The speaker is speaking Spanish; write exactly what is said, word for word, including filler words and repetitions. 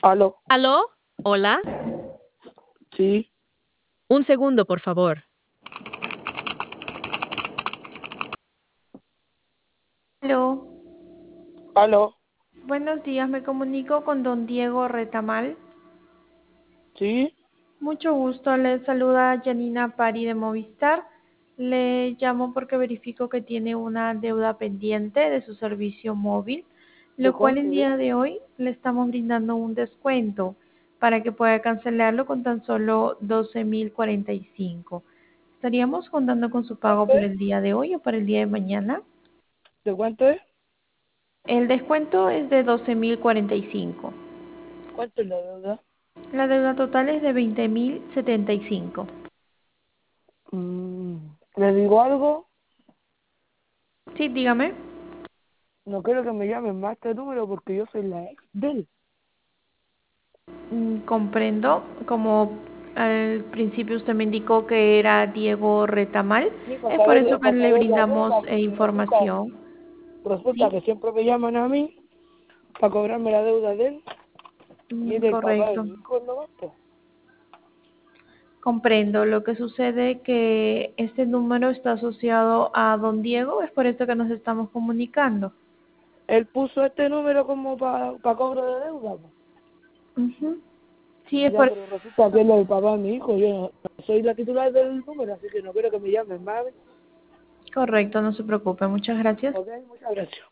¿Aló? ¿Aló? ¿Hola? Sí. Un segundo, por favor. Aló, ¿Aló? buenos días, me comunico con don Diego Retamal. Sí. Mucho gusto, le saluda Janina Pari de Movistar. Le llamo porque verifico que tiene una deuda pendiente de su servicio móvil, ¿De lo cual cuánto el es? día de hoy le estamos brindando un descuento para que pueda cancelarlo con tan solo doce mil cuarenta y cinco. ¿Estaríamos contando con su pago ¿Cuánto por es? el día de hoy o para el día de mañana? ¿De cuánto es? El descuento es de doce mil cuarenta y cinco. ¿Cuánto es la deuda? La deuda total es de veinte mil setenta y cinco. Mm, ¿Le digo algo? Sí, dígame. No quiero que me llamen más este número porque yo soy la ex de él. Mm, comprendo. Como al principio usted me indicó que era Diego Retamal, Sí, para es por saber, eso que para le saber la brindamos deuda, eh, porque resulta, información. resulta Sí, que siempre me llaman a mí para cobrarme la deuda de él y mm, del papá de correcto. mi hijo, ¿no? Pues, Comprendo. Lo que sucede que este número está asociado a don Diego, es por eso que nos estamos comunicando. él puso este número como para cobro de deuda, pues. Ujú. Sí, es Ya, por pero resulta que él es el papá de mi hijo. Yo no no soy la titular del número, así que no quiero que me llamen más. correcto, no se preocupe. Muchas gracias. Ok, muchas gracias.